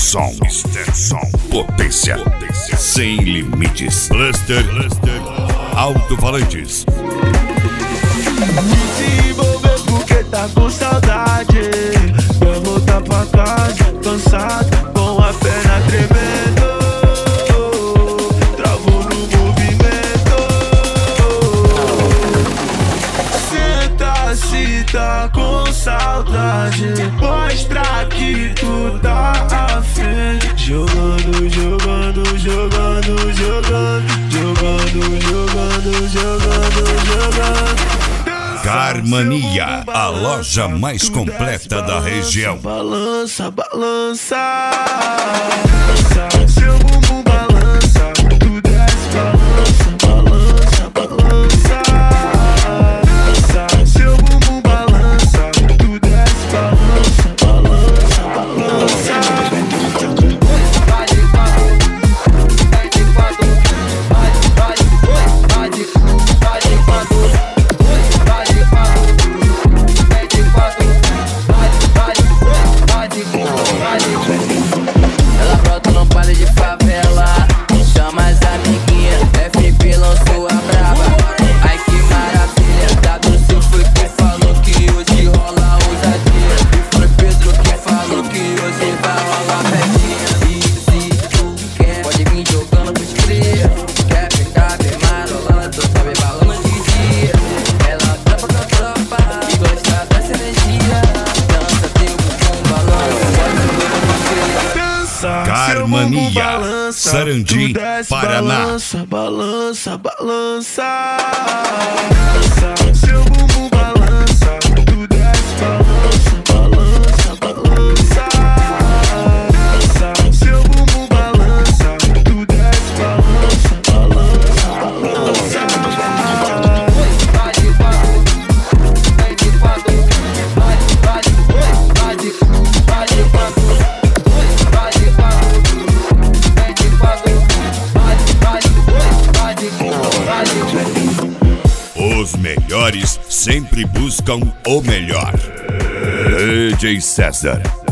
Stenson, potência sem limites. Cluster, alto-falantes. Se envolver porque tá com saudade, quer voltar pra casa, cansado, com a perna tremendo, travou no movimento. Senta se tá com saudade, mostra que tu tá afim. Jogando, jogando, jogando, jogando, jogando, jogando, jogando, jogando. Carmania, a loja mais completa da região. Balança, balança, seu bumbum balança, tu desce, balança, balança, balança, seu bumbum balança, tu desce, balança, balança, ela brota no baile de favela, chama as amiguinhas, FP lançou a braba. Ai que maravilha, W5 foi quem falou que hoje rola ousadia. E foi Pedro que falou que hoje vai rolar festinha. E se tu quer, pode vir jogando pros cria. Quer ficar bem marolando, tu sabe balando de dia. Ela trampa com a tropa e gosta dessa energia. Dança teu bumbum balança, pode Carmania, Sarandi, Paraná. balança, balança, balança, seu bumbum balança, tu desce, balança, balança, balança, seu bumbum balança, tu desce, balança, balança, balança. Os melhores sempre buscam o melhor. DJ César.